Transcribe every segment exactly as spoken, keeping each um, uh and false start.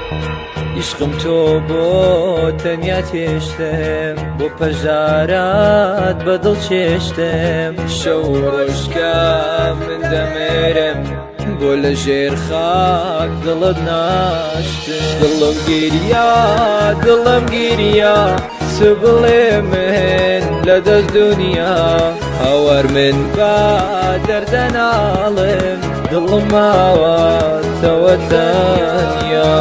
عشقم تۆ بۆ تەنیا تێشتم بۆ پەژارات بەدڵ چێشتم شەو ڕۆژکە من دەمێرم بۆ لە ژێر خاک دڵت ناشتم دڵم گیریا دڵم گیریا چ بڵێ من لە دەست دونیا هاوار من بە دەردە ناڵم دڵم ماوەتەوە تەنیا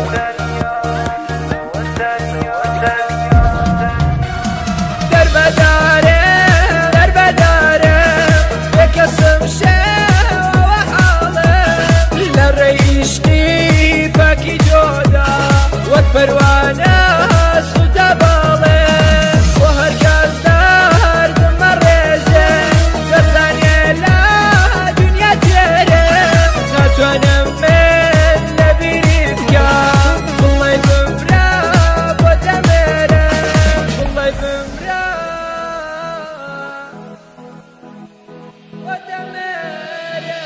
پروانه سوتا باڵێ بۆ هەرکەس دەردمە ڕێژێ دەزانێ لە دنیا تێرێ ناتوانم من لە بیری بکەم بڵێ بمرە بۆ دەمێرە بڵێ بمرە بۆ دەمێرە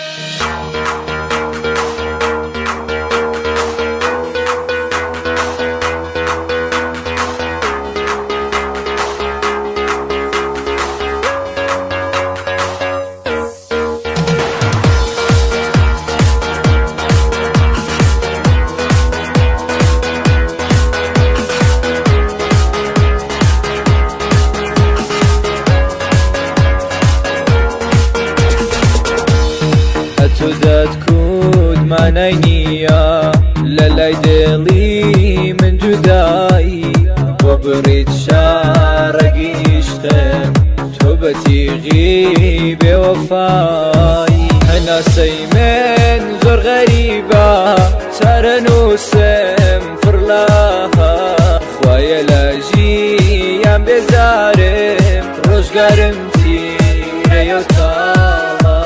تو دەتکوت مانای نییە لە لای دڵی من جودایی بۆ بڕیت شارەگی عیشقم تۆ بە تیغی بێوەفایی هەناسەی من زۆر غەریبە چارە نووسم پڕ لەها خوایە لە ژیان بێزارم ڕۆژگارم تیرەیە و تاڵە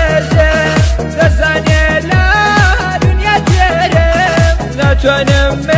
ناتوانم